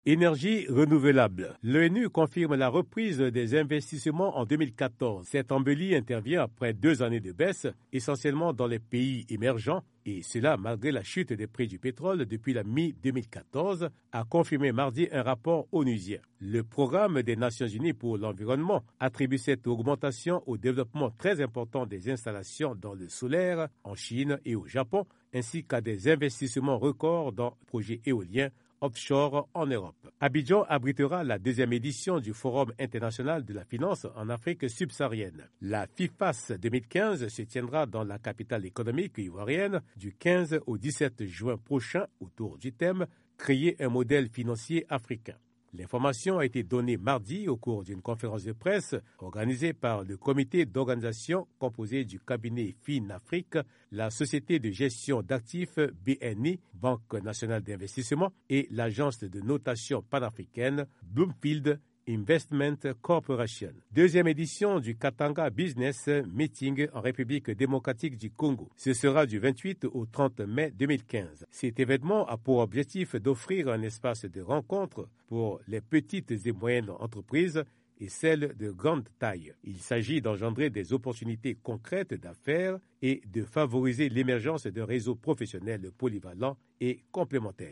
Énergie renouvelable. L'ONU confirme la reprise des investissements en 2014. Cette embellie intervient après 2 années de baisse, essentiellement dans les pays émergents, et cela malgré la chute des prix du pétrole depuis la mi-2014, a confirmé mardi un rapport onusien. Le programme des Nations Unies pour l'environnement attribue cette augmentation au développement très important des installations dans le solaire en Chine et au Japon, ainsi qu'à des investissements records dans les projets éoliens offshore en Europe. Abidjan abritera la 2e édition du Forum international de la finance en Afrique subsaharienne. La FIFAS 2015 se tiendra dans la capitale économique ivoirienne du 15 au 17 juin prochain autour du thème « Créer un modèle financier africain ». L'information a été donnée mardi au cours d'une conférence de presse organisée par le comité d'organisation composé du cabinet FinAfrique, la société de gestion d'actifs BNI, Banque nationale d'investissement, et l'agence de notation panafricaine Bloomfield Investment Corporation. 2e édition du Katanga Business Meeting en République démocratique du Congo. Ce sera du 28 au 30 mai 2015. Cet événement a pour objectif d'offrir un espace de rencontre pour les petites et moyennes entreprises et celles de grande taille. Il s'agit d'engendrer des opportunités concrètes d'affaires et de favoriser l'émergence de réseaux professionnels polyvalents et complémentaires.